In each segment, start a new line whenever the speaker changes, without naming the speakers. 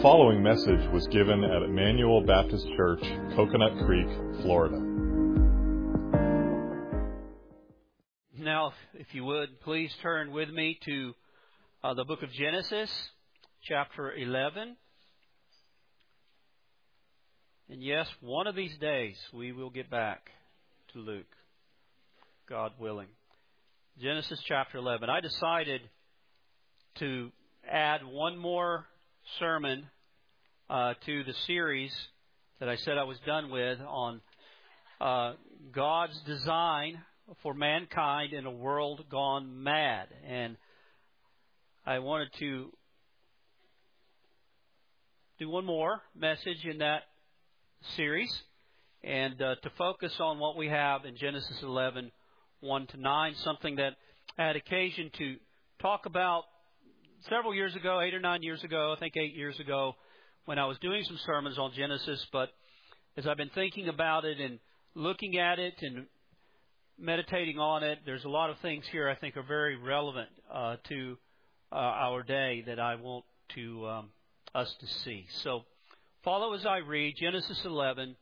following message was given at Emmanuel Baptist Church, Coconut Creek, Florida.
Now, if you would, please turn with me to the book of Genesis, chapter 11. And yes, one of these days we will get back to Luke, God willing. Genesis chapter 11. I decided to add one more sermon to the series that I said I was done with on God's design for mankind in a world gone mad. And I wanted to do one more message in that series and to focus on what we have in Genesis 11, 1-9, something that I had occasion to talk about several years ago, 8 or 9 years ago, I think 8 years ago, when I was doing some sermons on Genesis. But as I've been thinking about it and looking at it and meditating on it, there's a lot of things here I think are very relevant to our day that I want to us to see. So follow as I read Genesis 11,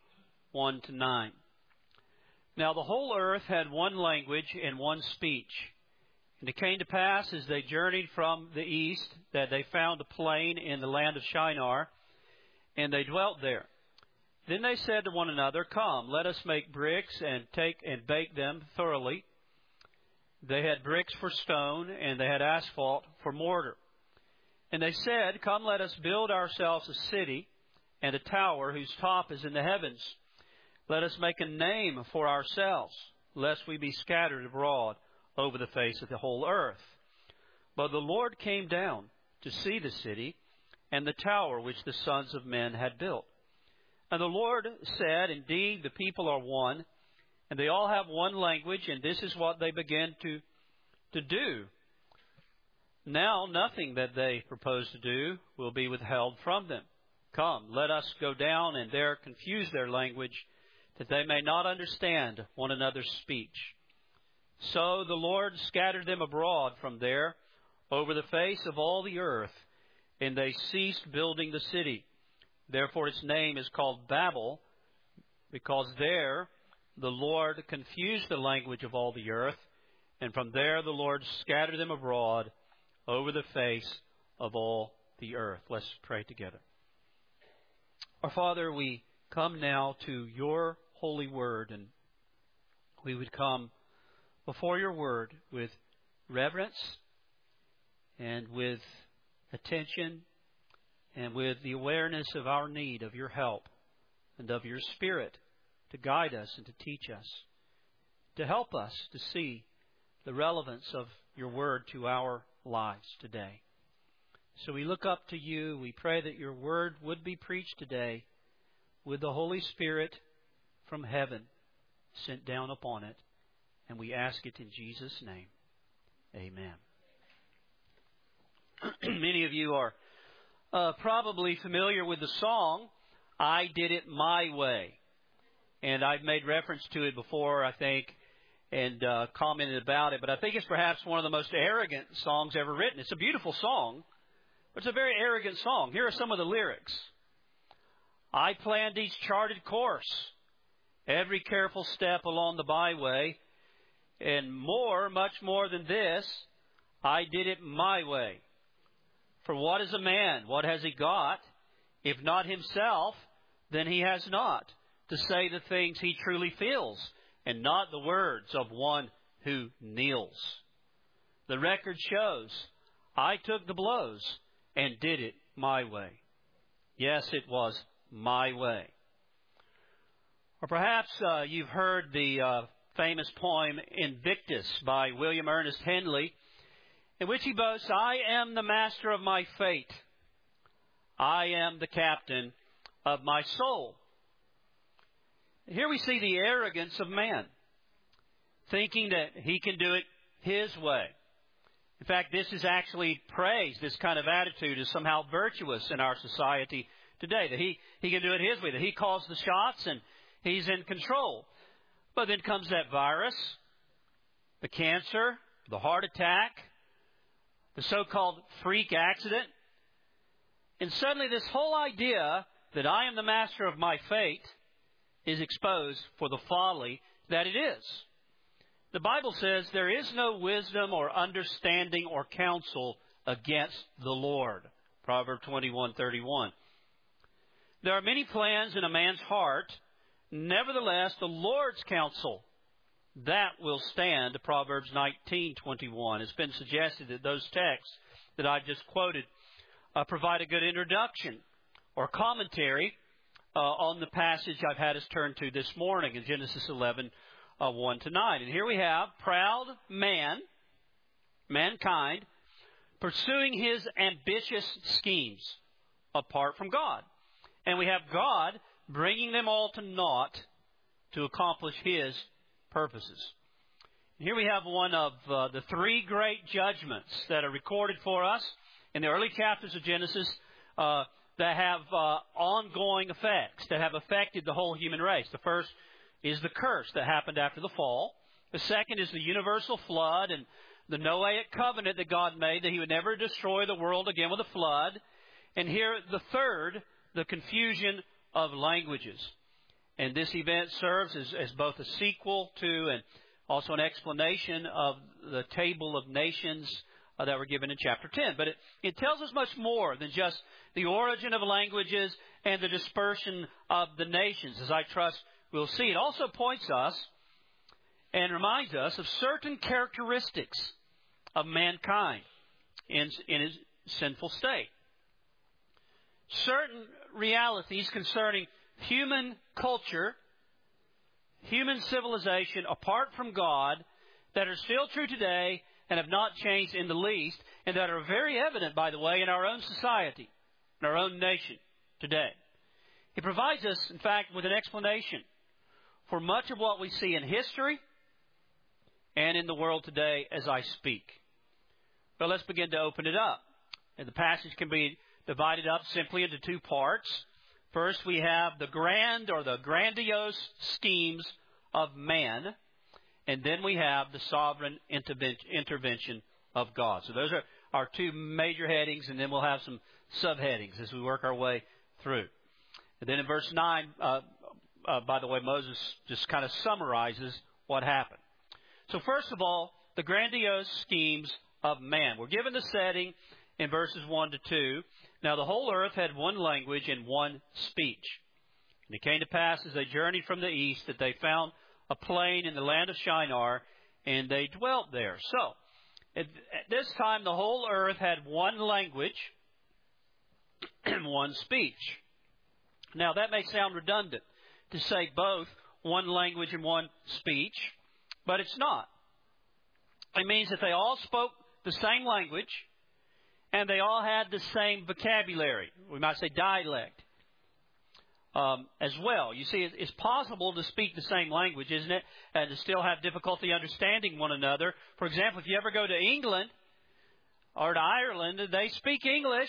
1-9. Now the whole earth had one language and one speech. And it came to pass as they journeyed from the east that they found a plain in the land of Shinar, and they dwelt there. Then they said to one another, "Come, let us make bricks and take and bake them thoroughly." They had bricks for stone, and they had asphalt for mortar. And they said, "Come, let us build ourselves a city and a tower whose top is in the heavens. Let us make a name for ourselves, lest we be scattered abroad over the face of the whole earth." But the Lord came down to see the city and the tower which the sons of men had built. And the Lord said, "Indeed, the people are one, and they all have one language, and this is what they begin to do. Now nothing that they propose to do will be withheld from them. Come, let us go down and there confuse their language, that they may not understand one another's speech." So the Lord scattered them abroad from there over the face of all the earth, and they ceased building the city. Therefore its name is called Babel, because there the Lord confused the language of all the earth, and from there the Lord scattered them abroad over the face of all the earth. Let's pray together. Our Father, we come now to your holy word, and we would come before your word with reverence and with attention and with the awareness of our need of your help and of your Spirit to guide us and to teach us, to help us to see the relevance of your word to our lives today. So we look up to you. We pray that your word would be preached today with the Holy Spirit from heaven sent down upon it. And we ask it in Jesus' name. Amen. Many of you are probably familiar with the song, "I Did It My Way." And I've made reference to it before, I think, and commented about it. But I think it's perhaps one of the most arrogant songs ever written. It's a beautiful song, but it's a very arrogant song. Here are some of the lyrics. "I planned each charted course, every careful step along the byway. And more, much more than this, I did it my way. For what is a man? What has he got? If not himself, then he has not to say the things he truly feels, and not the words of one who kneels. The record shows I took the blows and did it my way. Yes, it was my way." Or perhaps you've heard the famous poem Invictus by William Ernest Henley, in which he boasts, "I am the master of my fate. I am the captain of my soul." Here we see the arrogance of man, thinking that he can do it his way. In fact, this is actually praised. This kind of attitude is somehow virtuous in our society today, that he can do it his way, that he calls the shots and he's in control. But then comes that virus, the cancer, the heart attack, the so-called freak accident. And suddenly this whole idea that I am the master of my fate is exposed for the folly that it is. The Bible says there is no wisdom or understanding or counsel against the Lord. Proverbs 21:31. There are many plans in a man's heart. Nevertheless, the Lord's counsel, that will stand. Proverbs 19:21. It's been suggested that those texts that I've just quoted provide a good introduction or commentary on the passage I've had us turn to this morning in Genesis 11, 1-9. And here we have proud mankind, pursuing his ambitious schemes apart from God. And we have God bringing them all to naught to accomplish His purposes. Here we have one of the three great judgments that are recorded for us in the early chapters of Genesis that have ongoing effects, that have affected the whole human race. The first is the curse that happened after the fall. The second is the universal flood and the Noahic covenant that God made, that He would never destroy the world again with a flood. And here, the third, the confusion of languages. And this event serves as both a sequel to and also an explanation of the table of nations that were given in chapter 10. But it tells us much more than just the origin of languages and the dispersion of the nations, as I trust we'll see. It also points us and reminds us of certain characteristics of mankind in his sinful state. Certain realities concerning human culture, human civilization apart from God that are still true today and have not changed in the least, and that are very evident, by the way, in our own society, in our own nation today. He provides us, in fact, with an explanation for much of what we see in history and in the world today as I speak. But let's begin to open it up. And the passage can be divided up simply into two parts. First, we have the grand or the grandiose schemes of man. And then we have the sovereign intervention of God. So those are our two major headings, and then we'll have some subheadings as we work our way through. And then in verse 9, by the way, Moses just kind of summarizes what happened. So first of all, the grandiose schemes of man. We're given the setting in verses 1-2. Now the whole earth had one language and one speech. And it came to pass as they journeyed from the east that they found a plain in the land of Shinar, and they dwelt there. So, at this time the whole earth had one language and one speech. Now that may sound redundant to say both one language and one speech, but it's not. It means that they all spoke the same language, and they all had the same vocabulary. We might say dialect as well. You see, it's possible to speak the same language, isn't it? And to still have difficulty understanding one another. For example, if you ever go to England or to Ireland, they speak English,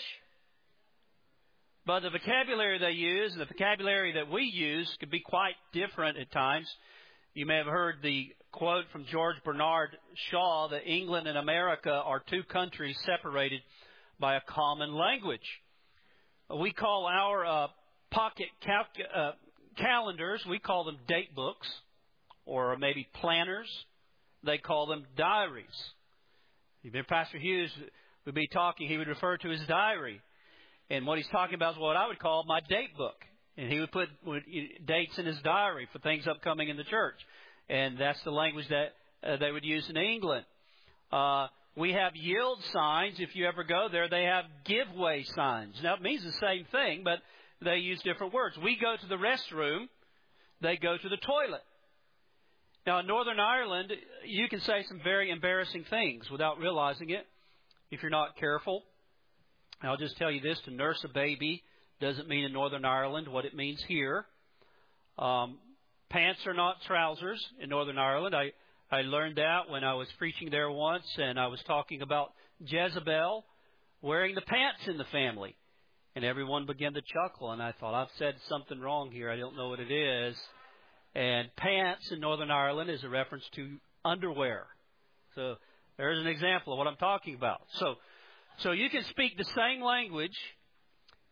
but the vocabulary they use and the vocabulary that we use could be quite different at times. You may have heard the quote from George Bernard Shaw that England and America are two countries separated by a common language. We call our pocket calendars, we call them date books, or maybe planners. They call them diaries. If Pastor Hughes would be talking, he would refer to his diary. And what he's talking about is what I would call my date book. And he would put dates in his diary for things upcoming in the church. And that's the language that they would use in England. We have yield signs. If you ever go there, they have giveaway signs. Now, it means the same thing, but they use different words. We go to the restroom. They go to the toilet. Now, in Northern Ireland, you can say some very embarrassing things without realizing it if you're not careful. And I'll just tell you this, to nurse a baby doesn't mean in Northern Ireland what it means here. Pants are not trousers in Northern Ireland. I learned that when I was preaching there once, and I was talking about Jezebel wearing the pants in the family. And everyone began to chuckle, and I thought, I've said something wrong here. I don't know what it is. And pants in Northern Ireland is a reference to underwear. So there's an example of what I'm talking about. So you can speak the same language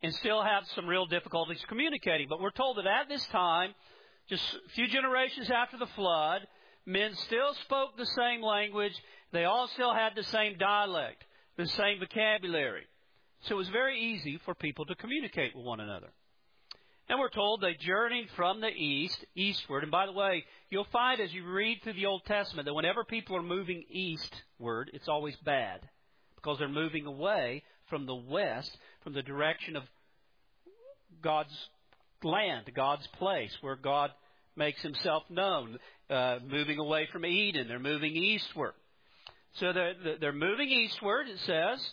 and still have some real difficulties communicating. But we're told that at this time, just a few generations after the flood, men still spoke the same language. They all still had the same dialect, the same vocabulary. So it was very easy for people to communicate with one another. And we're told they journeyed from the eastward. And by the way, you'll find as you read through the Old Testament that whenever people are moving eastward, it's always bad, because they're moving away from the west, from the direction of God's land, God's place, where God makes himself known, moving away from Eden. They're moving eastward. So they're moving eastward, it says.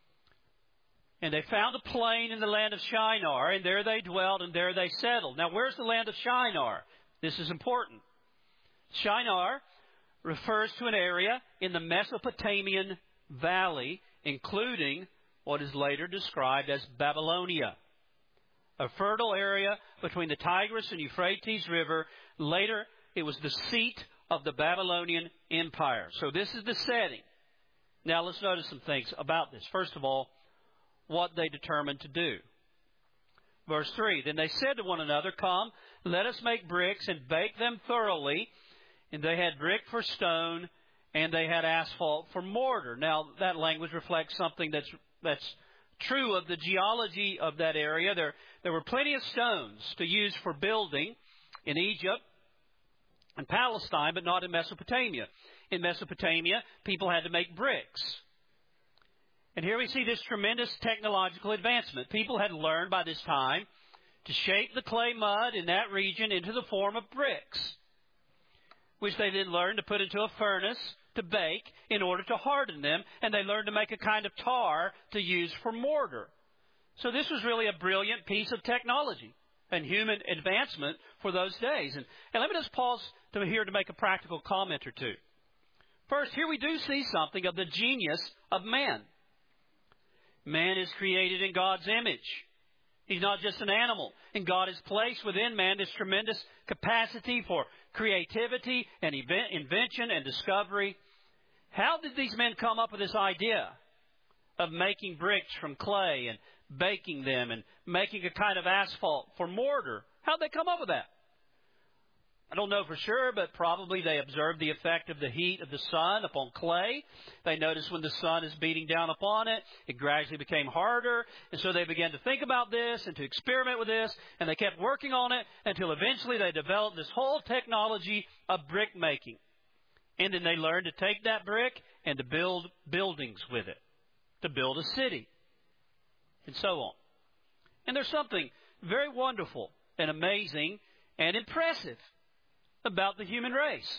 And they found a plain in the land of Shinar, and there they dwelled, and there they settled. Now, where's the land of Shinar? This is important. Shinar refers to an area in the Mesopotamian valley, including what is later described as Babylonia, a fertile area between the Tigris and Euphrates River. Later, it was the seat of the Babylonian Empire. So this is the setting. Now, let's notice some things about this. First of all, what they determined to do. Verse 3, then they said to one another, come, let us make bricks and bake them thoroughly. And they had brick for stone, and they had asphalt for mortar. Now, that language reflects something that's true of the geology of that area. There were plenty of stones to use for building in Egypt and Palestine, but not in Mesopotamia. In Mesopotamia, people had to make bricks. And here we see this tremendous technological advancement. People had learned by this time to shape the clay mud in that region into the form of bricks, which they then learned to put into a furnace to bake in order to harden them. And they learned to make a kind of tar to use for mortar. So this was really a brilliant piece of technology and human advancement for those days. And let me just pause here to make a practical comment or two. First, here we do see something of the genius of man. Man is created in God's image. He's not just an animal. And God has placed within man this tremendous capacity for creativity and invention and discovery. How did these men come up with this idea of making bricks from clay and baking them and making a kind of asphalt for mortar? How did they come up with that? I don't know for sure, but probably they observed the effect of the heat of the sun upon clay. They noticed when the sun is beating down upon it, it gradually became harder. And so they began to think about this and to experiment with this. And they kept working on it until eventually they developed this whole technology of brick making. And then they learned to take that brick and to build buildings with it, to build a city, and so on. And there's something very wonderful and amazing and impressive about the human race.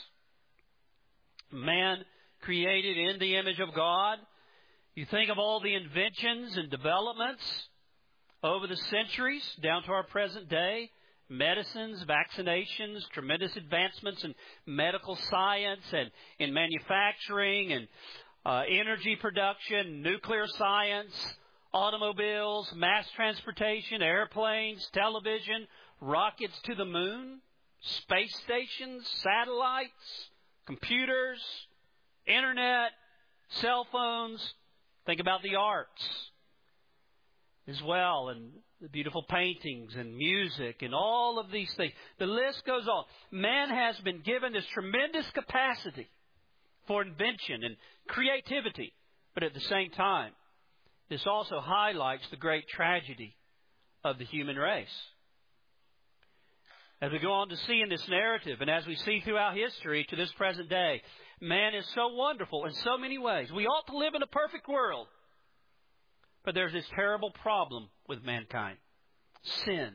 Man created in the image of God. You think of all the inventions and developments over the centuries down to our present day. Medicines, vaccinations, tremendous advancements in medical science and in manufacturing and energy production, nuclear science, automobiles, mass transportation, airplanes, television, rockets to the moon, space stations, satellites, computers, internet, cell phones. Think about the arts as well, and the beautiful paintings and music and all of these things. The list goes on. Man has been given this tremendous capacity for invention and creativity. But at the same time, this also highlights the great tragedy of the human race. As we go on to see in this narrative, and as we see throughout history to this present day, man is so wonderful in so many ways. We ought to live in a perfect world. But there's this terrible problem with mankind. Sin.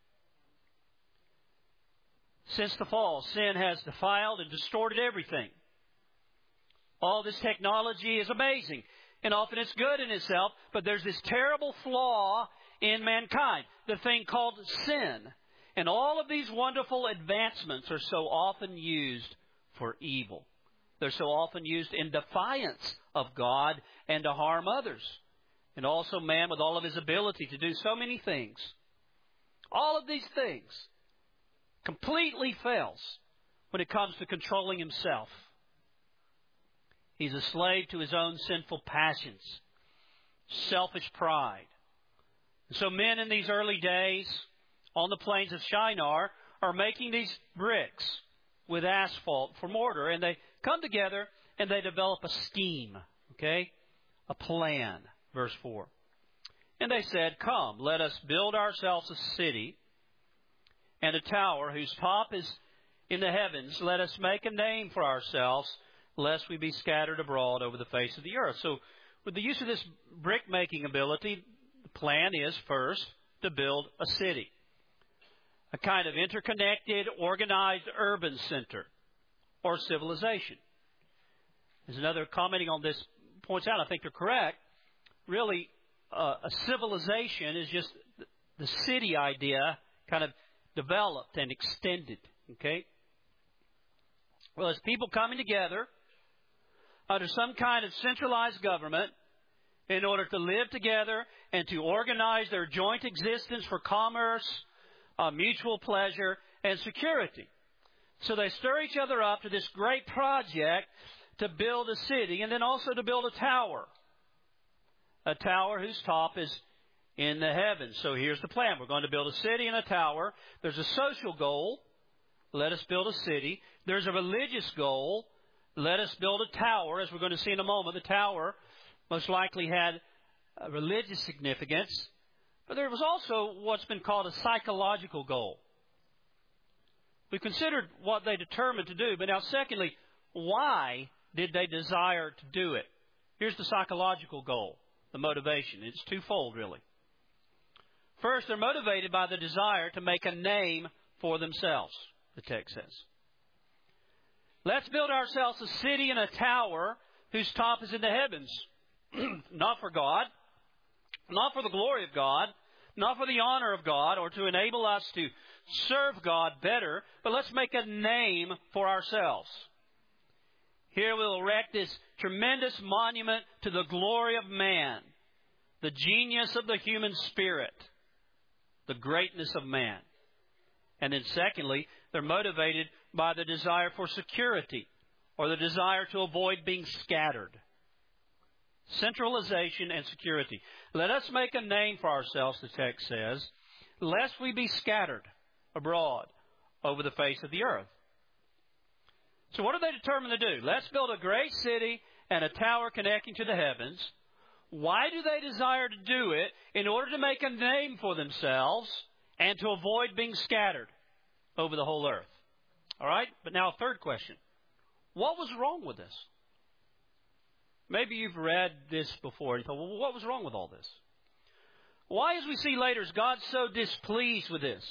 Since the fall, sin has defiled and distorted everything. All this technology is amazing, and often it's good in itself, but there's this terrible flaw in mankind, the thing called sin. And all of these wonderful advancements are so often used for evil. They're so often used in defiance of God and to harm others. And also man, with all of his ability to do so many things, all of these things completely fails when it comes to controlling himself. He's a slave to his own sinful passions, selfish pride, So men in these early days on the plains of Shinar are making these bricks with asphalt for mortar. And they come together and they develop a scheme, okay? A plan, verse 4. And they said, "Come, let us build ourselves a city and a tower whose top is in the heavens. Let us make a name for ourselves, lest we be scattered abroad over the face of the earth." So with the use of this brick-making ability, the plan is first to build a city, a kind of interconnected, organized urban center or civilization. As another commenting on this points out, I think they're correct. Really, a civilization is just the city idea kind of developed and extended. Okay? Well, it's people coming together under some kind of centralized government in order to live together and to organize their joint existence for commerce, mutual pleasure, and security. So they stir each other up to this great project to build a city and then also to build a tower. A tower whose top is in the heavens. So here's the plan. We're going to build a city and a tower. There's a social goal. Let us build a city. There's a religious goal. Let us build a tower. As we're going to see in a moment, the tower most likely had a religious significance. But there was also what's been called a psychological goal. We considered what they determined to do. But now, secondly, why did they desire to do it? Here's the psychological goal. The motivation. It's twofold, really. First, they're motivated by the desire to make a name for themselves, the text says. Let's build ourselves a city and a tower whose top is in the heavens. Not for God, not for the glory of God, not for the honor of God, or to enable us to serve God better, but let's make a name for ourselves. Here we'll erect this tremendous monument to the glory of man, the genius of the human spirit, the greatness of man. And then secondly, they're motivated by the desire for security, or the desire to avoid being scattered. Centralization and security. Let us make a name for ourselves, the text says, lest we be scattered abroad over the face of the earth. So what are they determined to do? Let's build a great city and a tower connecting to the heavens. Why do they desire to do it? In order to make a name for themselves and to avoid being scattered over the whole earth. All right? But now a third question. What was wrong with this? Maybe you've read this before and thought, well, what was wrong with all this? Why, as we see later, is God so displeased with this?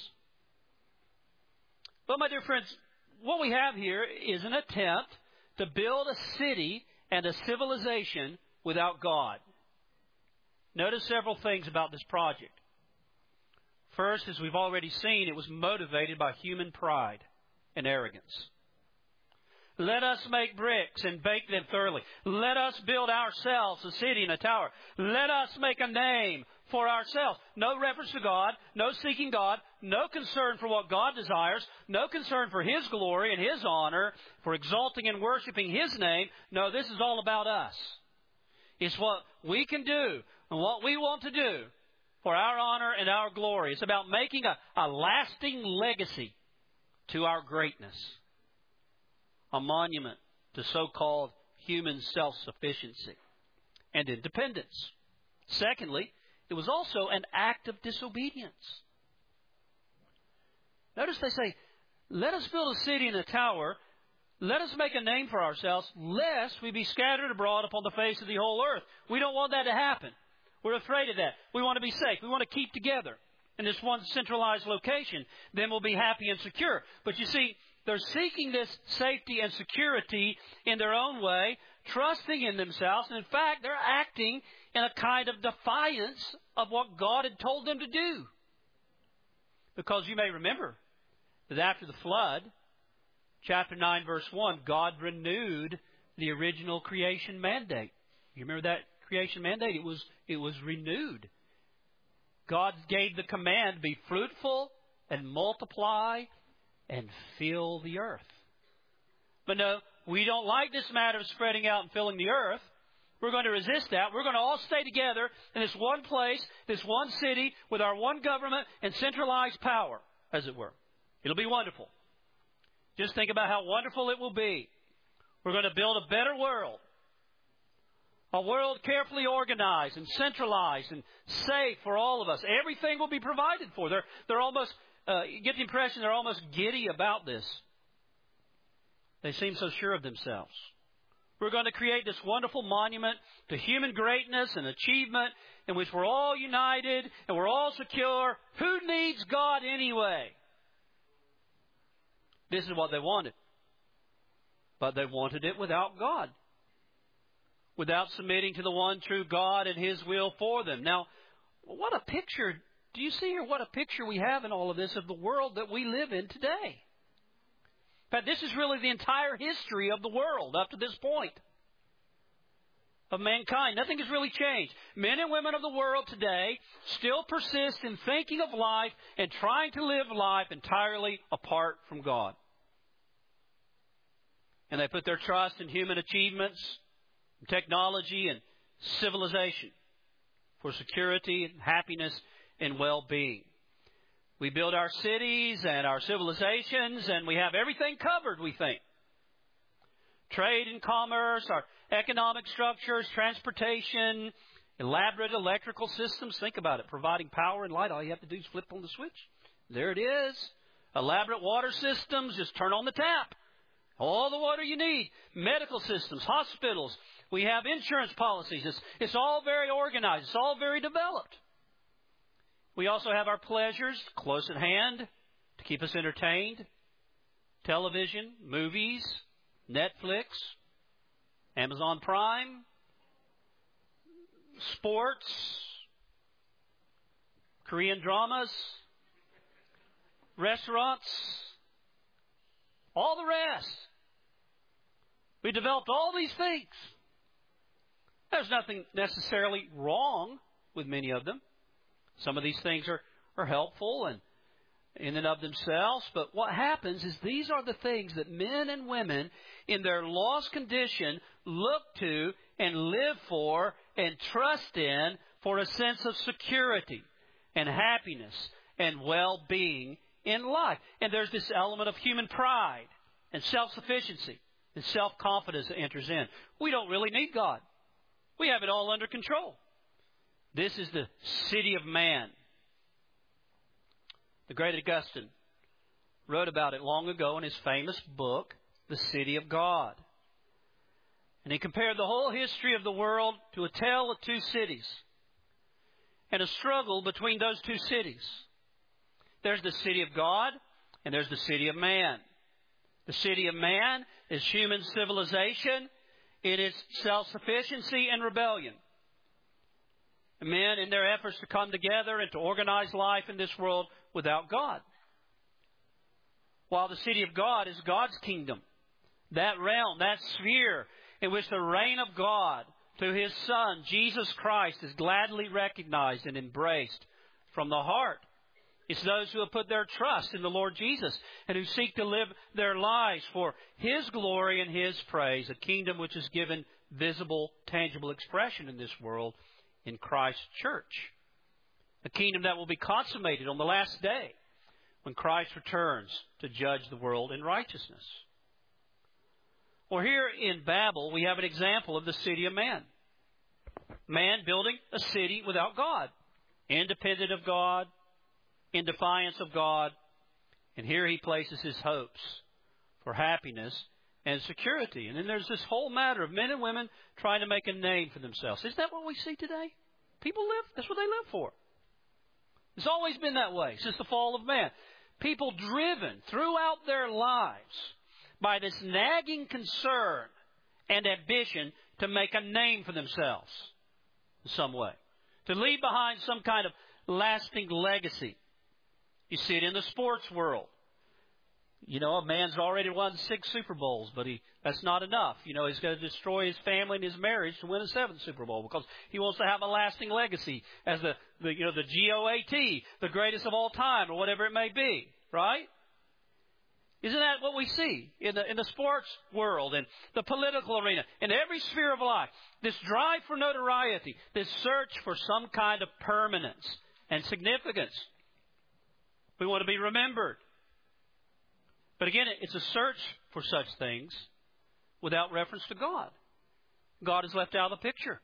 Well, my dear friends, what we have here is an attempt to build a city and a civilization without God. Notice several things about this project. First, as we've already seen, it was motivated by human pride and arrogance. Let us make bricks and bake them thoroughly. Let us build ourselves a city and a tower. Let us make a name for ourselves. No reference to God, no seeking God, no concern for what God desires, no concern for His glory and His honor, for exalting and worshiping His name. No, this is all about us. It's what we can do and what we want to do for our honor and our glory. It's about making a lasting legacy to our greatness. A monument to so-called human self-sufficiency and independence. Secondly, it was also an act of disobedience. Notice they say, let us build a city and a tower. Let us make a name for ourselves, lest we be scattered abroad upon the face of the whole earth. We don't want that to happen. We're afraid of that. We want to be safe. We want to keep together in this one centralized location. Then we'll be happy and secure. But you see, they're seeking this safety and security in their own way, trusting in themselves. And in fact, they're acting in a kind of defiance of what God had told them to do. Because you may remember that after the flood, chapter 9, verse 1, God renewed the original creation mandate. You remember that creation mandate? It was renewed. God gave the command, be fruitful and multiply and fill the earth. But no, we don't like this matter of spreading out and filling the earth. We're going to resist that. We're going to all stay together in this one place, this one city, with our one government and centralized power, as it were. It'll be wonderful. Just think about how wonderful it will be. We're going to build a better world. A world carefully organized and centralized and safe for all of us. Everything will be provided for. They're almost, you get the impression they're almost giddy about this. They seem so sure of themselves. We're going to create this wonderful monument to human greatness and achievement in which we're all united and we're all secure. Who needs God anyway? This is what they wanted. But they wanted it without God. Without submitting to the one true God and His will for them. Now, what a picture. Do you see here what a picture we have in all of this of the world that we live in today? In fact, this is really the entire history of the world up to this point. Of mankind. Nothing has really changed. Men and women of the world today still persist in thinking of life and trying to live life entirely apart from God. And they put their trust in human achievements, technology, and civilization for security and happiness and well-being. We build our cities and our civilizations, and we have everything covered, we think. Trade and commerce, our economic structures, transportation, elaborate electrical systems. Think about it. Providing power and light. All you have to do is flip on the switch. There it is. Elaborate water systems. Just turn on the tap. All the water you need. Medical systems, hospitals. We have insurance policies. It's all very organized. It's all very developed. We also have our pleasures close at hand to keep us entertained. Television, movies, Netflix, Amazon Prime, sports, Korean dramas, restaurants, all the rest. We developed all these things. There's nothing necessarily wrong with many of them. Some of these things are helpful and in and of themselves. But what happens is these are the things that men and women in their lost condition look to and live for and trust in for a sense of security and happiness and well-being in life. And there's this element of human pride and self-sufficiency and self-confidence that enters in. We don't really need God. We have it all under control. This is the city of man. The great Augustine wrote about it long ago in his famous book, The City of God. And he compared the whole history of the world to a tale of two cities and a struggle between those two cities. There's the city of God and there's the city of man. The city of man is human civilization in its self-sufficiency and rebellion. Men in their efforts to come together and to organize life in this world without God. While the city of God is God's kingdom, that realm, that sphere in which the reign of God through His Son, Jesus Christ, is gladly recognized and embraced from the heart. It's those who have put their trust in the Lord Jesus and who seek to live their lives for His glory and His praise, a kingdom which is given visible, tangible expression in this world in Christ's church. A kingdom that will be consummated on the last day when Christ returns to judge the world in righteousness. Well, here in Babel, we have an example of the city of man. Man building a city without God, independent of God, in defiance of God. And here he places his hopes for happiness and security. And then there's this whole matter of men and women trying to make a name for themselves. Isn't that what we see today? People live, that's what they live for. It's always been that way since the fall of man. People driven throughout their lives by this nagging concern and ambition to make a name for themselves in some way. To leave behind some kind of lasting legacy. You see it in the sports world. You know, a man's already won 6 Super Bowls, but that's not enough. You know, he's going to destroy his family and his marriage to win a 7th Super Bowl because he wants to have a lasting legacy as the GOAT, the greatest of all time, or whatever it may be, right? Isn't that what we see in the sports world and the political arena, in every sphere of life? This drive for notoriety, this search for some kind of permanence and significance. We want to be remembered. But again, it's a search for such things without reference to God. God is left out of the picture.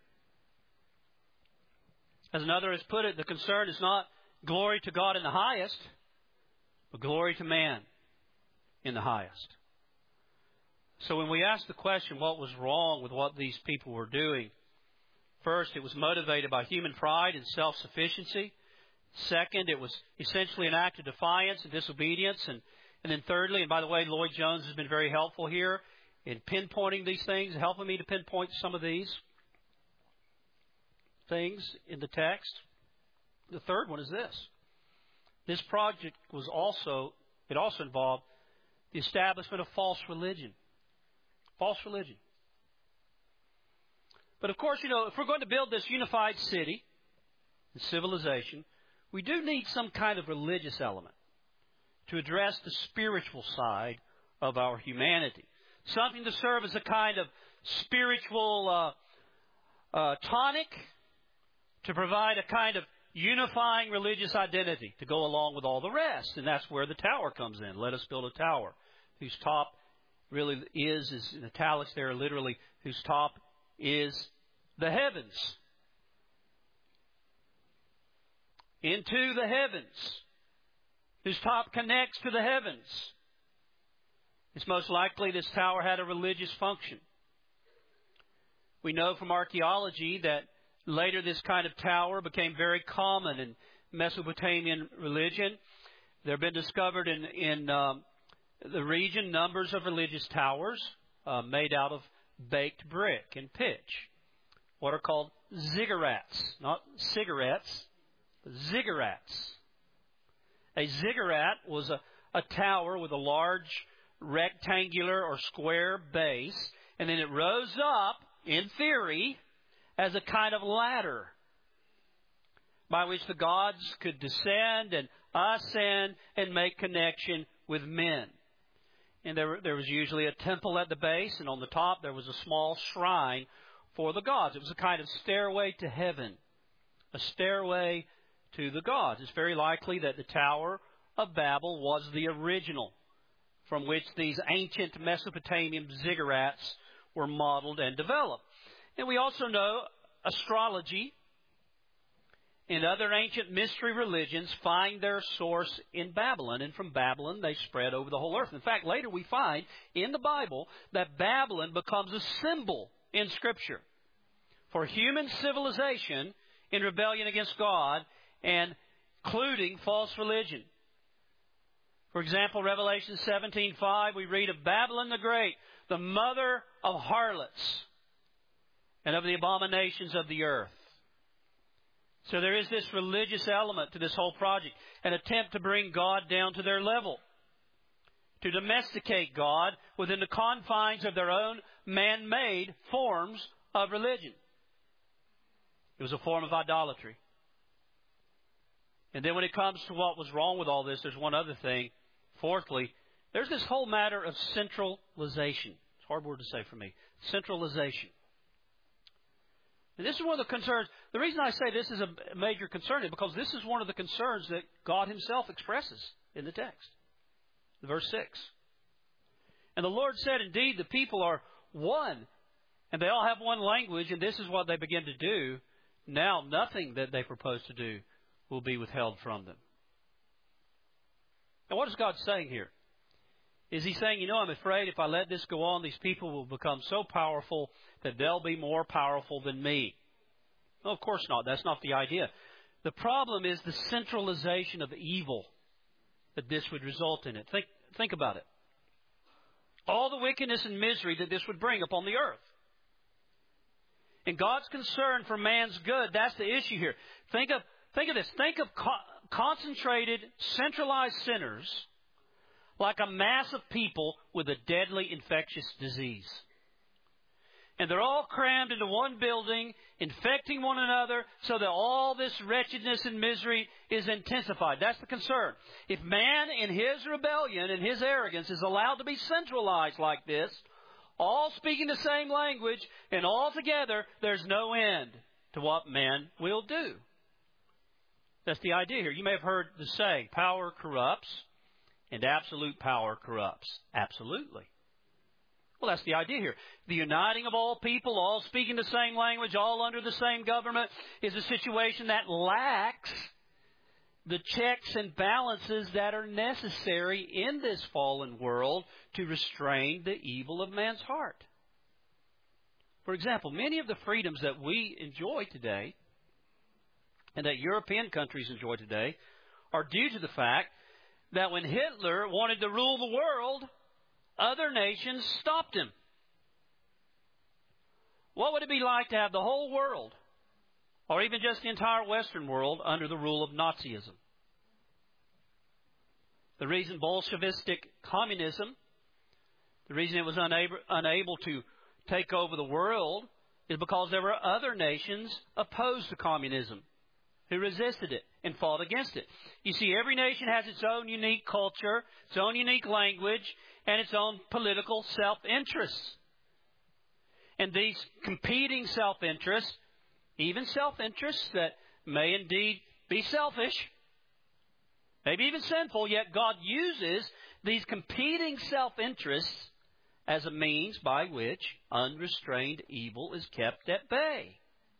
As another has put it, the concern is not glory to God in the highest, but glory to man in the highest. So when we ask the question, what was wrong with what these people were doing? First, it was motivated by human pride and self-sufficiency. Second, it was essentially an act of defiance and disobedience. And then thirdly, and by the way, Lloyd Jones has been very helpful here in pinpointing these things, helping me to pinpoint some of these things in the text. The third one is this. This project also involved the establishment of false religion. False religion. But of course, if we're going to build this unified city and civilization, we do need some kind of religious element to address the spiritual side of our humanity. Something to serve as a kind of spiritual tonic, to provide a kind of unifying religious identity to go along with all the rest. And that's where the tower comes in. Let us build a tower whose top really is in italics there, literally, whose top is the heavens. Into the heavens. Whose top connects to the heavens. It's most likely this tower had a religious function. We know from archaeology that later this kind of tower became very common in Mesopotamian religion. There have been discovered in the region numbers of religious towers made out of baked brick and pitch. What are called ziggurats. Not cigarettes, but ziggurats. A ziggurat was a tower with a large rectangular or square base, and then it rose up, in theory, as a kind of ladder by which the gods could descend and ascend and make connection with men. And there was usually a temple at the base, and on the top there was a small shrine for the gods. It was a kind of stairway to heaven, a stairway to the gods. It's very likely that the Tower of Babel was the original from which these ancient Mesopotamian ziggurats were modeled and developed. And we also know astrology and other ancient mystery religions find their source in Babylon. And from Babylon, they spread over the whole earth. In fact, later we find in the Bible that Babylon becomes a symbol in Scripture for human civilization in rebellion against God and including false religion. For example, Revelation 17:5, we read of Babylon the Great, the mother of harlots and of the abominations of the earth. So there is this religious element to this whole project, an attempt to bring God down to their level, to domesticate God within the confines of their own man-made forms of religion. It was a form of idolatry. And then when it comes to what was wrong with all this, there's one other thing. Fourthly, there's this whole matter of centralization. It's a hard word to say for me. Centralization. And this is one of the concerns. The reason I say this is a major concern is because this is one of the concerns that God Himself expresses in the text. Verse 6. And the Lord said, indeed, the people are one, and they all have one language, and this is what they begin to do. Now, nothing that they propose to do will be withheld from them. Now, what is God saying here? Is He saying, I'm afraid if I let this go on, these people will become so powerful that they'll be more powerful than me? No, of course not. That's not the idea. The problem is the centralization of evil that this would result in it. Think about it. All the wickedness and misery that this would bring upon the earth. And God's concern for man's good, that's the issue here. Think of this. Think of concentrated, centralized sinners like a mass of people with a deadly infectious disease. And they're all crammed into one building, infecting one another, so that all this wretchedness and misery is intensified. That's the concern. If man in his rebellion and his arrogance is allowed to be centralized like this, all speaking the same language, and all together, there's no end to what man will do. That's the idea here. You may have heard the saying, power corrupts, and absolute power corrupts. Absolutely. Well, that's the idea here. The uniting of all people, all speaking the same language, all under the same government, is a situation that lacks the checks and balances that are necessary in this fallen world to restrain the evil of man's heart. For example, many of the freedoms that we enjoy today and that European countries enjoy today are due to the fact that when Hitler wanted to rule the world, other nations stopped him. What would it be like to have the whole world, or even just the entire Western world, under the rule of Nazism? The reason Bolshevistic communism, the reason it was unable to take over the world, is because there were other nations opposed to communism who resisted it and fought against it. You see, every nation has its own unique culture, its own unique language, and its own political self-interests. And these competing self-interests, even self-interests that may indeed be selfish, maybe even sinful, yet God uses these competing self-interests as a means by which unrestrained evil is kept at bay.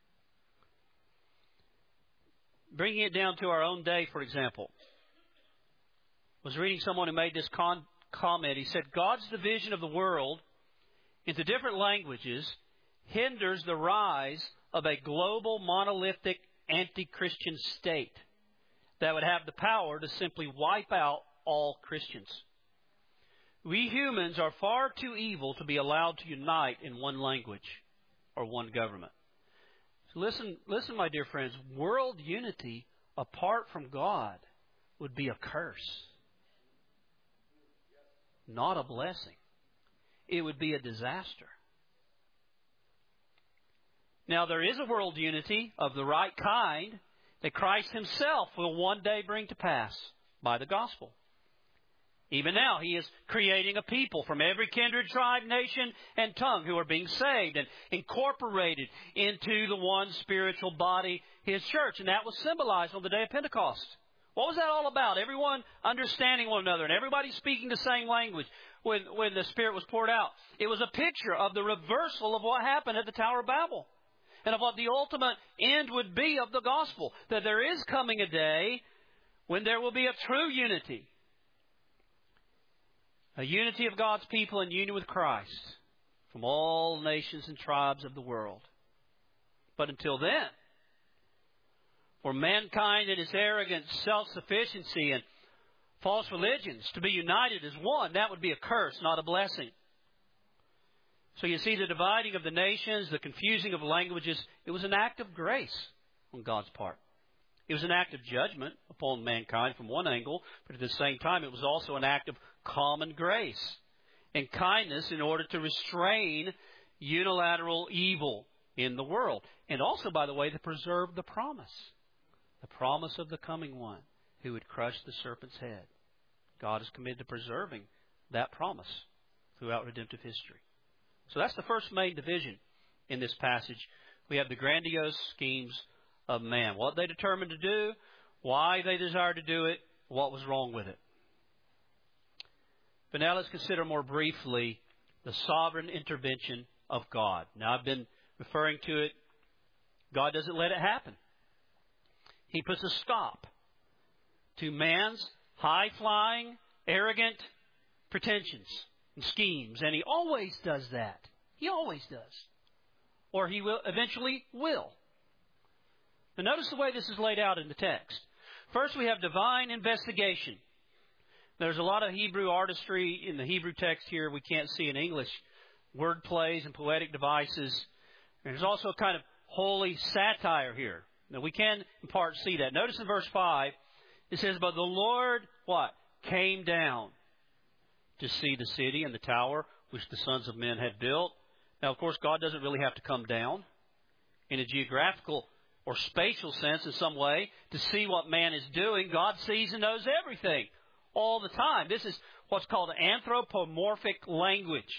Bringing it down to our own day, for example, I was reading someone who made this comment. He said, God's division of the world into different languages hinders the rise of a global monolithic anti-Christian state that would have the power to simply wipe out all Christians. We humans are far too evil to be allowed to unite in one language or one government. So listen, my dear friends, world unity apart from God would be a curse, not a blessing. It would be a disaster. Now, there is a world unity of the right kind that Christ Himself will one day bring to pass by the gospel. Even now, He is creating a people from every kindred, tribe, nation, and tongue who are being saved and incorporated into the one spiritual body, His church. And that was symbolized on the day of Pentecost. What was that all about? Everyone understanding one another and everybody speaking the same language when the Spirit was poured out. It was a picture of the reversal of what happened at the Tower of Babel and of what the ultimate end would be of the gospel. That there is coming a day when there will be a true unity. A unity of God's people in union with Christ from all nations and tribes of the world. But until then, for mankind and its arrogant self-sufficiency and false religions to be united as one, that would be a curse, not a blessing. So you see the dividing of the nations, the confusing of languages, it was an act of grace on God's part. It was an act of judgment upon mankind from one angle, but at the same time it was also an act of common grace and kindness in order to restrain unilateral evil in the world. And also, by the way, to preserve the promise of the coming one who would crush the serpent's head. God is committed to preserving that promise throughout redemptive history. So that's the first main division in this passage. We have the grandiose schemes of man. What they determined to do, why they desired to do it, what was wrong with it. But now let's consider more briefly the sovereign intervention of God. Now I've been referring to it. God doesn't let it happen. He puts a stop to man's high-flying, arrogant pretensions and schemes. And He always does that. He always does. Or He will eventually will. Now notice the way this is laid out in the text. First, we have divine investigation. There's a lot of Hebrew artistry in the Hebrew text here we can't see in English. Word plays and poetic devices. There's also a kind of holy satire here. Now we can in part see that. Notice in verse 5, it says, But the Lord, what? Came down to see the city and the tower which the sons of men had built. Now, of course, God doesn't really have to come down in a geographical or spatial sense in some way to see what man is doing. God sees and knows everything all the time. This is what's called anthropomorphic language.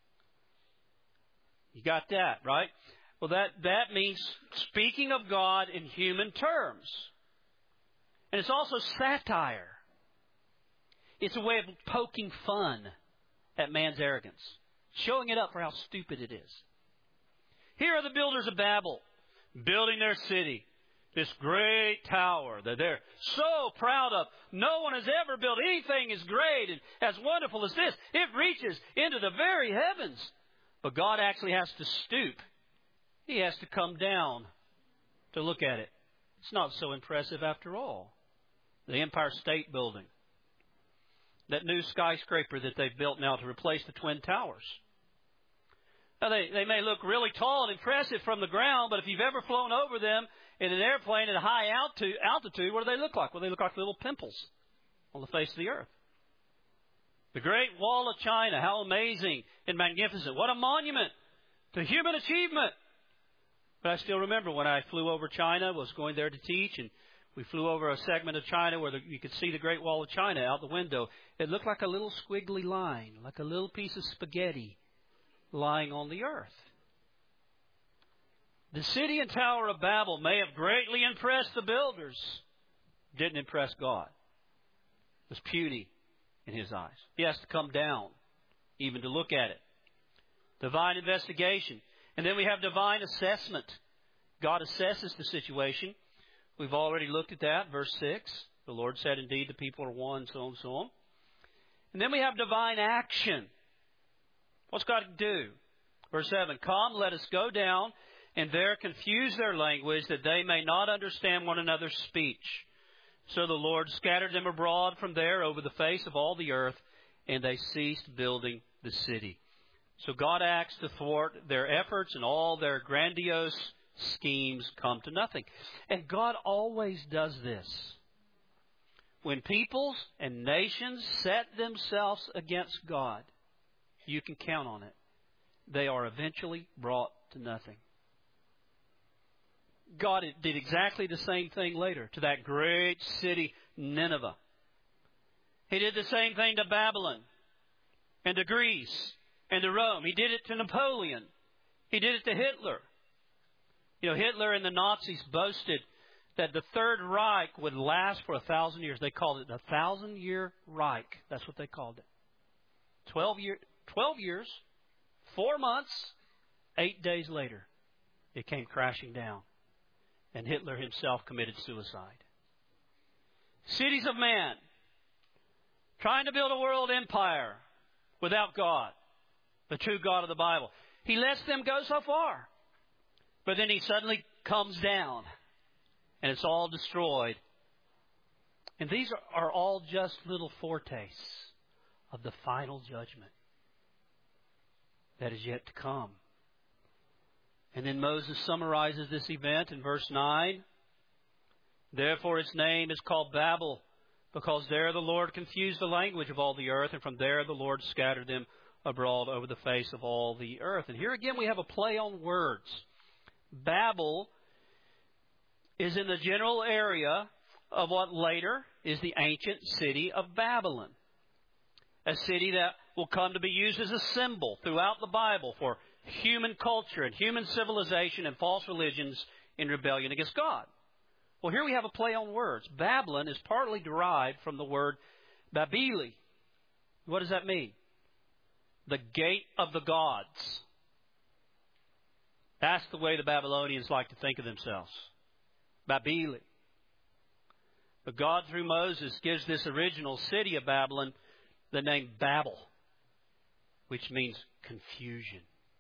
You got that, right? Well, that means speaking of God in human terms. And it's also satire. It's a way of poking fun at man's arrogance, showing it up for how stupid it is. Here are the builders of Babel, building their city, this great tower that they're so proud of. No one has ever built anything as great and as wonderful as this. It reaches into the very heavens. But God actually has to stoop. He has to come down to look at it. It's not so impressive after all. The Empire State Building, that new skyscraper that they've built now to replace the Twin Towers. Now, they may look really tall and impressive from the ground, but if you've ever flown over them in an airplane at a high altitude, what do they look like? Well, they look like little pimples on the face of the earth. The Great Wall of China, how amazing and magnificent. What a monument to human achievement. But I still remember when I flew over China, was going there to teach, and we flew over a segment of China where you could see the Great Wall of China out the window. It looked like a little squiggly line, like a little piece of spaghetti lying on the earth. The city and Tower of Babel may have greatly impressed the builders. Didn't impress God. It was puny in His eyes. He has to come down even to look at it. Divine investigation. And then we have divine assessment. God assesses the situation. We've already looked at that. Verse 6. The Lord said, indeed, the people are one, so on and so on. And then we have divine action. What's God do? Verse 7. Come, let us go down, and there confuse their language, that they may not understand one another's speech. So the Lord scattered them abroad from there over the face of all the earth, and they ceased building the city. So God acts to thwart their efforts, and all their grandiose schemes come to nothing. And God always does this. When peoples and nations set themselves against God, you can count on it. They are eventually brought to nothing. God did exactly the same thing later to that great city, Nineveh. He did the same thing to Babylon and to Greece and to Rome. He did it to Napoleon. He did it to Hitler. You know, Hitler and the Nazis boasted that the Third Reich would last for 1,000 years. They called it the 1,000-year Reich. That's what they called it. 12 years, 4 months, 8 days later, it came crashing down. And Hitler himself committed suicide. Cities of man, trying to build a world empire without God, the true God of the Bible. He lets them go so far. But then He suddenly comes down, and it's all destroyed. And these are all just little foretastes of the final judgment that is yet to come. And then Moses summarizes this event in verse 9. Therefore its name is called Babel, because there the Lord confused the language of all the earth, and from there the Lord scattered them abroad over the face of all the earth. And here again we have a play on words. Babel is in the general area of what later is the ancient city of Babylon. A city that will come to be used as a symbol throughout the Bible for human culture and human civilization and false religions in rebellion against God. Well, here we have a play on words. Babylon is partly derived from the word Babili. What does that mean? The gate of the gods. That's the way the Babylonians like to think of themselves. Babili. But God, through Moses, gives this original city of Babylon the name Babel, which means confusion.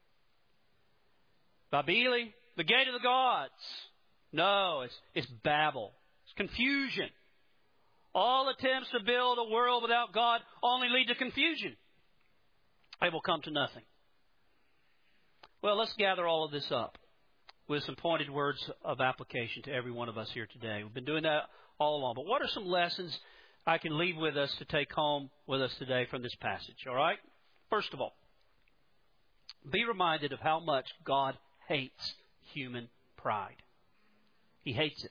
Babili, the gate of the gods. No, it's Babel. It's confusion. All attempts to build a world without God only lead to confusion. They will come to nothing. Well, let's gather all of this up with some pointed words of application to every one of us here today. We've been doing that all along. But what are some lessons I can leave with us to take home with us today from this passage? All right? First of all, be reminded of how much God hates human pride. He hates it.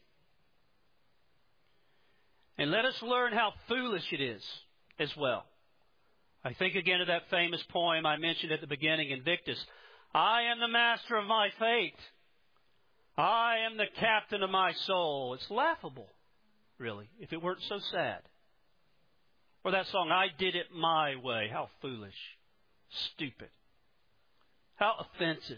And let us learn how foolish it is as well. I think again of that famous poem I mentioned at the beginning, Invictus. I am the master of my fate. I am the captain of my soul. It's laughable, really, if it weren't so sad. Or that song, I did it my way. How foolish. Stupid. How offensive.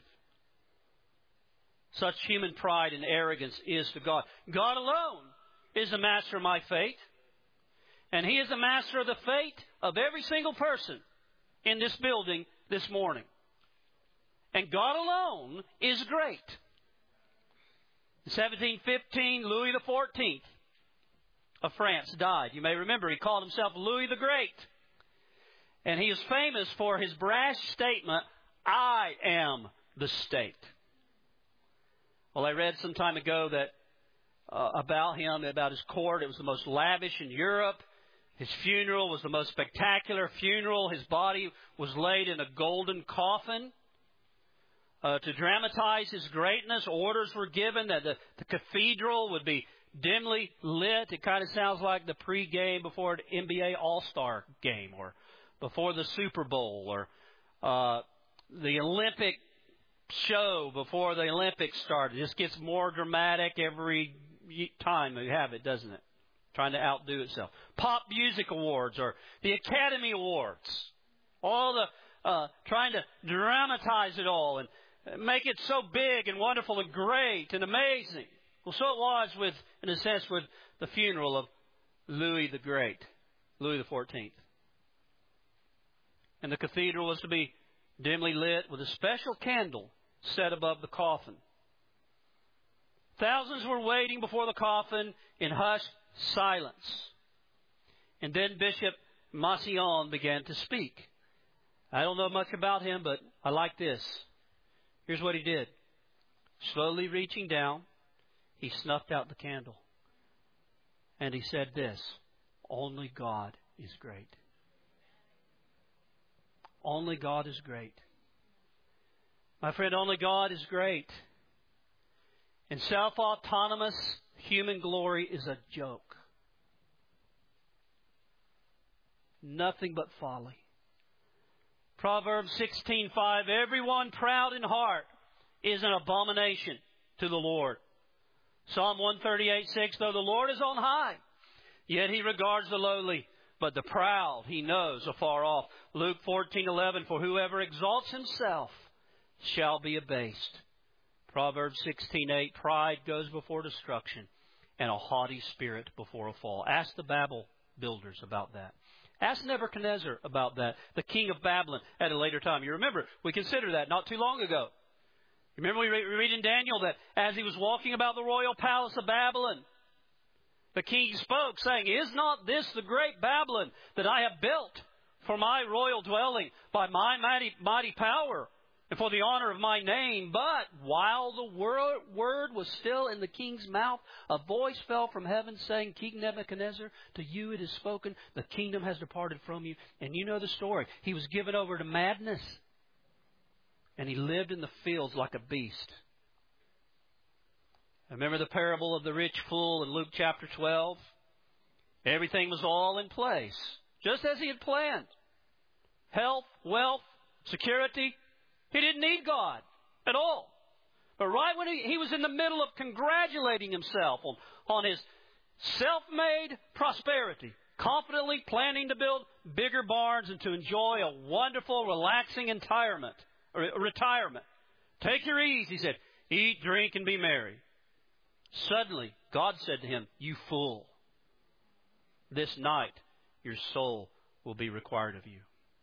Such human pride and arrogance is to God. God alone is the master of my fate. And He is the master of the fate of every single person in this building this morning. And God alone is great. In 1715, Louis XIV of France died. You may remember he called himself Louis the Great. And he is famous for his brash statement, I am the state. Well, I read some time ago that about him, about his court. It was the most lavish in Europe. His funeral was the most spectacular funeral. His body was laid in a golden coffin. To dramatize his greatness, orders were given that the cathedral would be dimly lit. It kind of sounds like the pregame before an NBA All-Star game or before the Super Bowl or the Olympic show before the Olympics started. It just gets more dramatic every time we have it, doesn't it? Trying to outdo itself. Pop Music Awards or the Academy Awards. All the trying to dramatize it all and make it so big and wonderful and great and amazing. Well, so it was with, in a sense, with the funeral of Louis the Great, Louis XIV. And the cathedral was to be dimly lit with a special candle set above the coffin. Thousands were waiting before the coffin in hushed silence. And then Bishop Massillon began to speak. I don't know much about him, but I like this. Here's what he did. Slowly reaching down, he snuffed out the candle. And he said this, only God is great. Only God is great. My friend, only God is great. And self-autonomous human glory is a joke. Nothing but folly. Proverbs 16:5, everyone proud in heart is an abomination to the Lord. Psalm 138:6, though the Lord is on high, yet He regards the lowly, but the proud He knows afar off. Luke 14:11, for whoever exalts himself shall be abased. Proverbs 16:8, pride goes before destruction, and a haughty spirit before a fall. Ask the Babel builders about that. Ask Nebuchadnezzar about that, the king of Babylon, at a later time. You remember, we considered that not too long ago. Remember we read in Daniel that as he was walking about the royal palace of Babylon, the king spoke, saying, is not this the great Babylon that I have built for my royal dwelling by my mighty power and for the honor of my name? But while the word was still in the king's mouth, a voice fell from heaven saying, King Nebuchadnezzar, to you it is spoken, the kingdom has departed from you. And you know the story. He was given over to madness. And he lived in the fields like a beast. Remember the parable of the rich fool in Luke chapter 12? Everything was all in place, just as he had planned. Health, wealth, security. He didn't need God at all. But right when he was in the middle of congratulating himself on his self-made prosperity, confidently planning to build bigger barns and to enjoy a wonderful, relaxing retirement. Take your ease, he said. Eat, drink, and be merry. Suddenly, God said to him, you fool. This night, your soul will be required of you.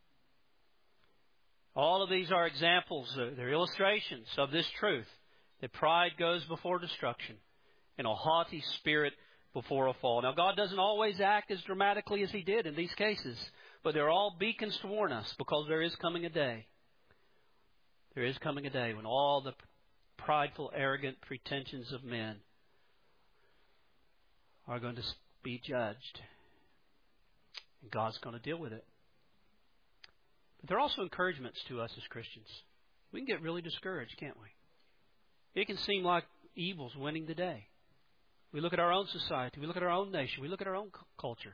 All of these are examples, they're illustrations of this truth, that pride goes before destruction and a haughty spirit before a fall. Now, God doesn't always act as dramatically as He did in these cases, but they're all beacons to warn us, because there is coming a day. There is coming a day when all the prideful, arrogant pretensions of men are going to be judged. And God's going to deal with it. But there are also encouragements to us as Christians. we can get really discouraged, can't we? It can seem like evil's winning the day. We look at our own society. We look at our own nation. We look at our own culture.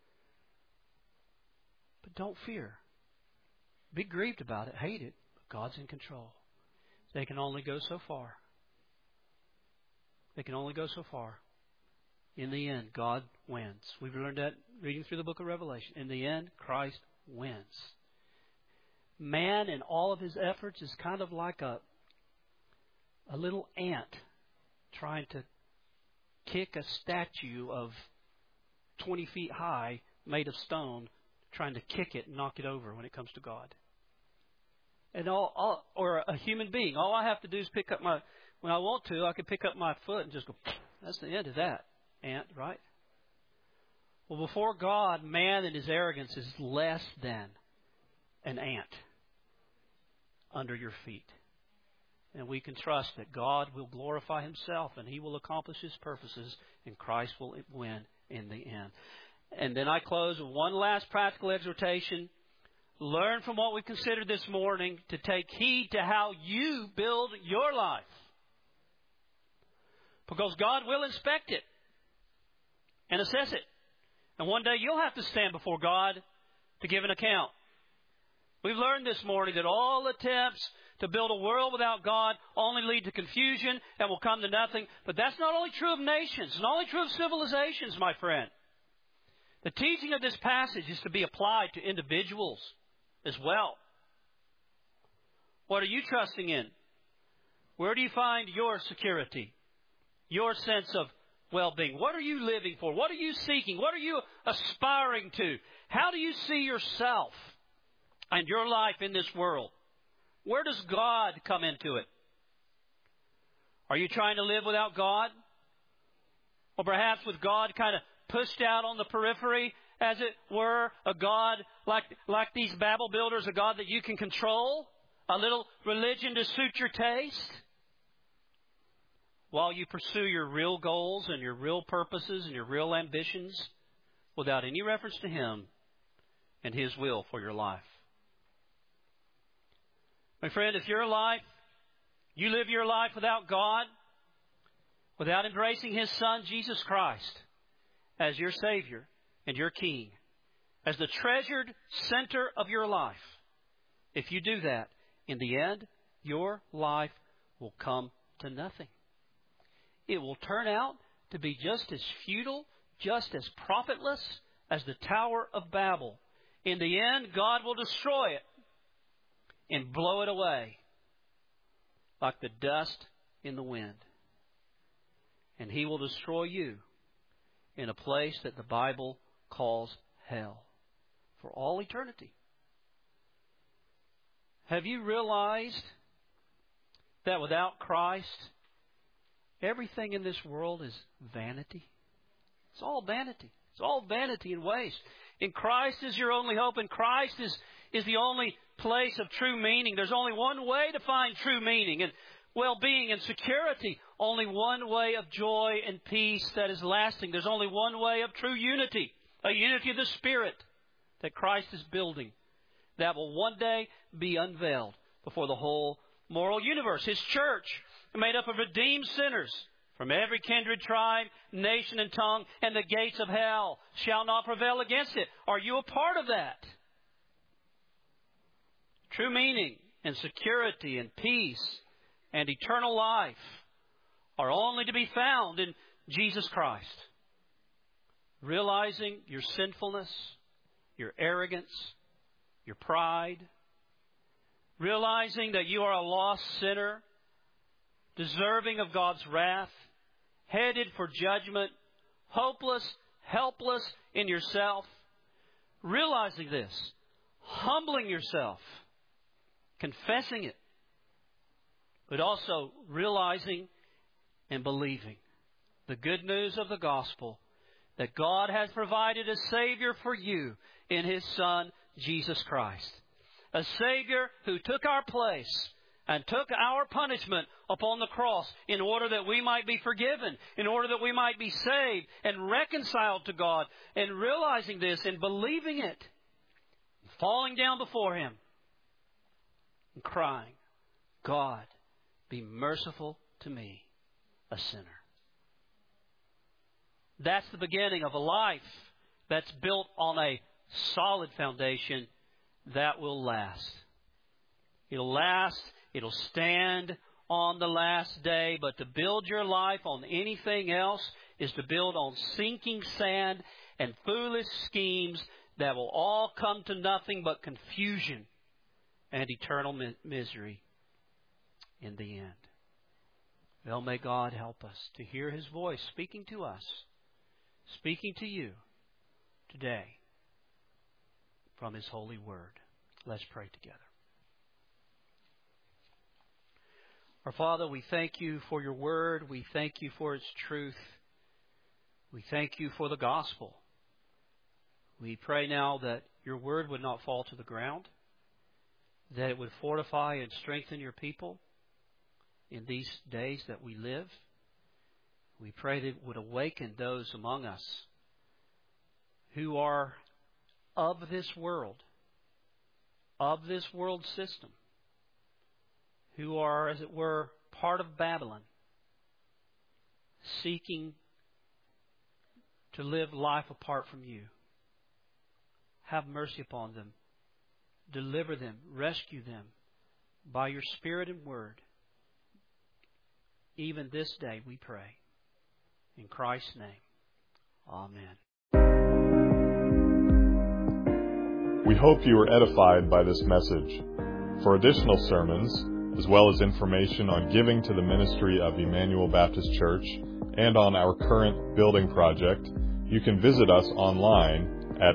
But don't fear. Be grieved about it. Hate it. But God's in control. They can only go so far. They can only go so far. In the end, God wins. We've learned that reading through the book of Revelation. In the end, Christ wins. Man, in all of his efforts, is kind of like a little ant trying to kick a statue of 20 feet high made of stone, trying to kick it and knock it over when it comes to God. And or a human being, all I have to do is pick up when I want to, I can pick up my foot and just go, that's the end of that ant, right? Well, before God, man in his arrogance is less than an ant under your feet. And we can trust that God will glorify Himself and He will accomplish His purposes and Christ will win in the end. And then I close with one last practical exhortation. Learn from what we considered this morning to take heed to how you build your life. Because God will inspect it and assess it. And one day you'll have to stand before God to give an account. We've learned this morning that all attempts to build a world without God only lead to confusion and will come to nothing. But that's not only true of nations, it's not only true of civilizations, my friend. The teaching of this passage is to be applied to individuals as well. What are you trusting in? Where do you find your security? Your sense of well-being? What are you living for? What are you seeking? What are you aspiring to? How do you see yourself and your life in this world? Where does God come into it? Are you trying to live without God? Or perhaps with God kind of pushed out on the periphery, as it were, a God like these Babel builders, a God that you can control, a little religion to suit your taste, while you pursue your real goals and your real purposes and your real ambitions without any reference to Him and His will for your life. My friend, if you live your life without God, without embracing His Son, Jesus Christ, as your Savior and your King, as the treasured center of your life, if you do that, in the end, your life will come to nothing. It will turn out to be just as futile, just as profitless as the Tower of Babel. In the end, God will destroy it and blow it away like the dust in the wind. And He will destroy you in a place that the Bible calls hell for all eternity. Have you realized that without Christ, everything in this world is vanity? It's all vanity. It's all vanity and waste. In Christ is your only hope. And Christ is the only place of true meaning. There's only one way to find true meaning and well-being and security. Only one way of joy and peace that is lasting. There's only one way of true unity. A unity of the Spirit that Christ is building. That will one day be unveiled before the whole moral universe. His church, made up of redeemed sinners from every kindred, tribe, nation, and tongue, and the gates of hell shall not prevail against it. Are you a part of that? True meaning and security and peace and eternal life are only to be found in Jesus Christ. Realizing your sinfulness, your arrogance, your pride, realizing that you are a lost sinner, deserving of God's wrath, headed for judgment, hopeless, helpless in yourself. Realizing this, humbling yourself, confessing it, but also realizing and believing the good news of the gospel that God has provided a Savior for you in His Son, Jesus Christ. A Savior who took our place and took our punishment upon the cross in order that we might be forgiven, in order that we might be saved and reconciled to God. And realizing this and believing it, falling down before Him and crying, God, be merciful to me, a sinner. That's the beginning of a life that's built on a solid foundation that will last. It'll last. It'll stand on the last day. But to build your life on anything else is to build on sinking sand and foolish schemes that will all come to nothing but confusion and eternal misery in the end. Well, may God help us to hear His voice speaking to us, speaking to you today from His holy word. Let's pray together. Our Father, we thank You for Your word. We thank You for its truth. We thank You for the gospel. We pray now that Your word would not fall to the ground, that it would fortify and strengthen Your people in these days that we live. We pray that it would awaken those among us who are of this world system, who are, as it were, part of Babylon, seeking to live life apart from You. Have mercy upon them. Deliver them. Rescue them by Your Spirit and Word. Even this day we pray. In Christ's name. Amen.
We hope you were edified by this message. For additional sermons, as well as information on giving to the ministry of Emmanuel Baptist Church and on our current building project, you can visit us online at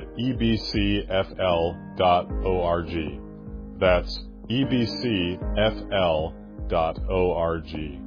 ebcfl.org. That's ebcfl.org.